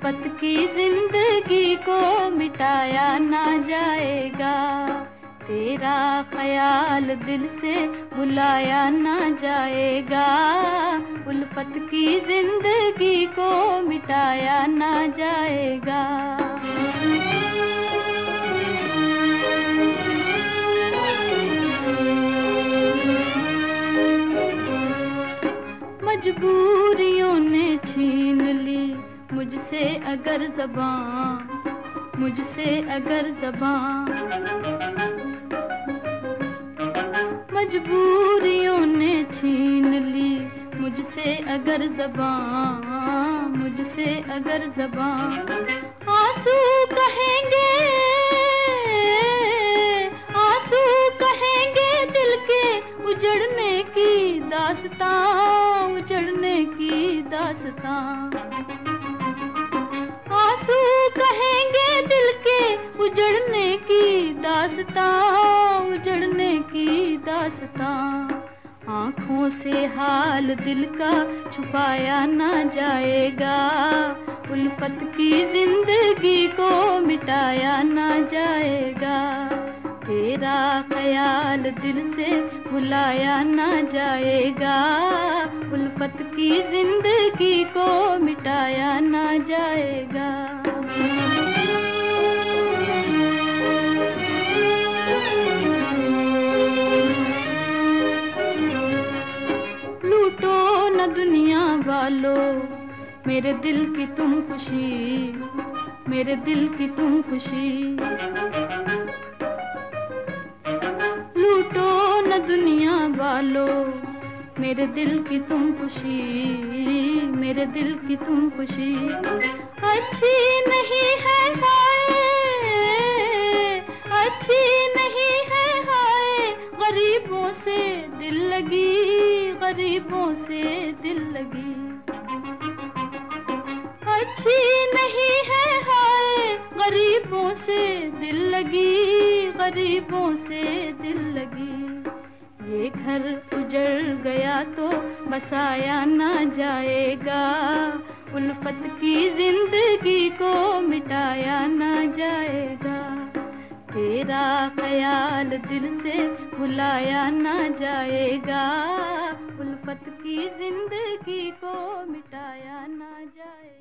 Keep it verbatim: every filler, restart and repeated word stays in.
उल्फत की जिंदगी को मिटाया ना जाएगा, तेरा ख्याल दिल से भुलाया ना जाएगा। उल्फत की जिंदगी को मिटाया ना जाएगा। मजबूरियों ने छीन ली मुझसे अगर ज़बां, मुझसे अगर ज़बां। मजबूरियों ने छीन ली मुझसे अगर ज़बां, मुझसे अगर ज़बां। आंसू कहेंगे, आंसू कहेंगे दिल के उजड़ने की दास्तां, उजड़ने की दास्तां। आंसू कहेंगे दिल के उजड़ने की दास्तां, उजड़ने की दास्तां। आँखों से हाल दिल का छुपाया ना जाएगा, उल्फत की जिंदगी को मिटाया ना जाएगा। तेरा ख्याल दिल से भुलाया ना जाएगा, उल्फत की जिंदगी को मिटाया ना जाएगा। लूटो न दुनिया वालों मेरे दिल की तुम खुशी, मेरे दिल की तुम खुशी। लूटो न दुनिया वालों मेरे दिल की तुम खुशी, मेरे दिल की तुम खुशी। अच्छी नहीं है हाय, अच्छी नहीं है हाय, गरीबों से दिल लगी, गरीबों से दिल लगी। अच्छी नहीं है हाय, गरीबों से दिल लगी, गरीबों से दिल लगी। ये घर उजड़ गया तो बसाया ना जाएगा, उल्फत की जिंदगी को मिटाया ना जाएगा। तेरा ख्याल दिल से भुलाया ना जाएगा, उल्फत की जिंदगी को मिटाया ना जाएगा।